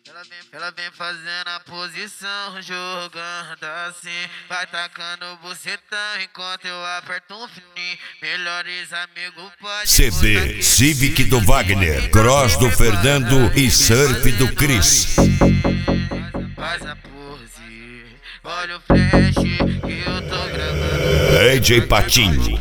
Ela vem fazendo a posição, jogando assim. Vai tacando bucetão enquanto eu aperto um fininho. Melhores amigos pode CD Civic do Wagner, Cross do Fernando e Surf do Chris. Faz a pose, olha o flash que eu tô gravando. DJ Patinho.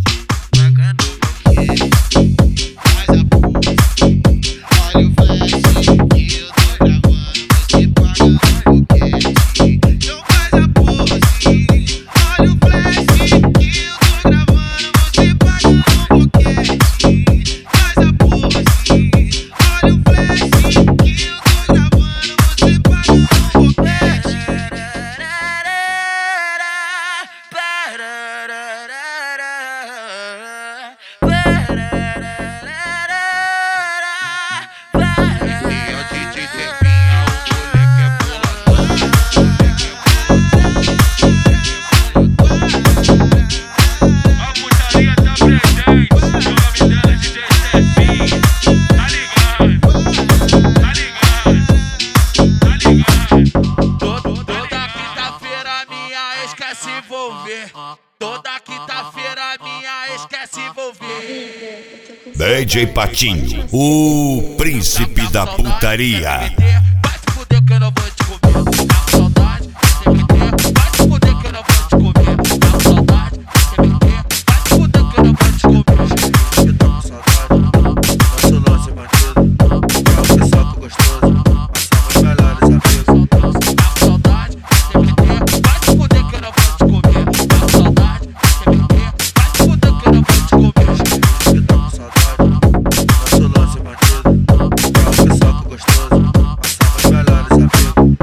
Toda quinta-feira minha ex quer se envolver. DJ Patinho, o príncipe da putaria. Vai se fuder que eu não vou te comer. Tá com saudade, TBT. Vai se fuder que eu não vou te comer. Tá com saudade, TBT. Vai se fuder que eu não vou te comer. Que tá com saudade, nosso lance bandido. Pra o pessoal que gostoso, passamos os melhores amigos. Tá com saudade, TBT. Vai se fuder que eu não vou te comer. Tá com saudade, TBT. Vai se fuder que eu não vou te comer. Que tá com saudade, nosso lance bandido. Pra o pessoal que gostoso, passamos os melhores amigos.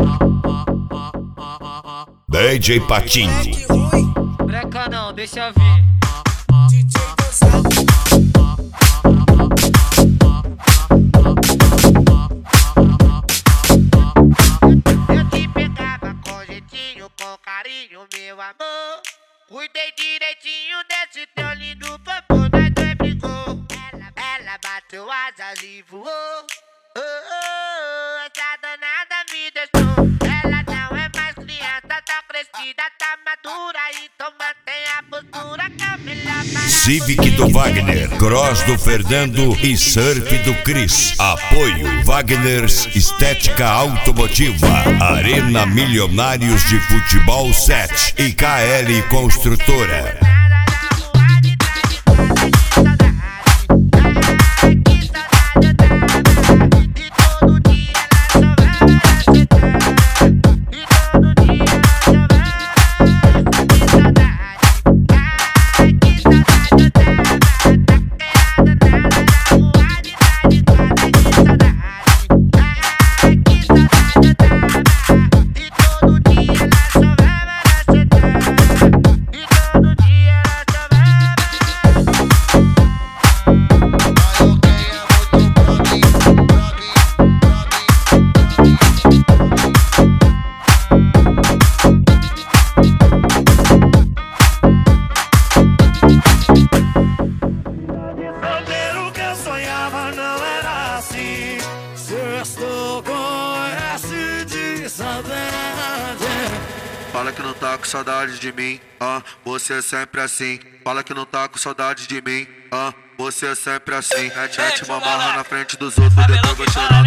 DJ Patinho. Breca não, deixa eu ver. DJ Gonçalo. Eu te pegava com jeitinho, com carinho, meu amor. Cuidei direitinho desse teu lindo popô, nós dois brigou. Ela bateu asas e voou. Oh, oh, oh, essa danada me deixou. Ela não é mais criança, tá crescida, tá madura. Então mantém a postura que é melhor para Civic do Wagner, Cross do Fernando e Surf do Chris. Apoio Wagner's Estética Automotiva, Arena Milionários de Futebol 7 e KL Construtora. Fala que não tá com saudade de mim, você é sempre assim. Fala que não tá com saudade de mim, você é sempre assim. Mete uma marra na frente dos outros, depois vou chorando.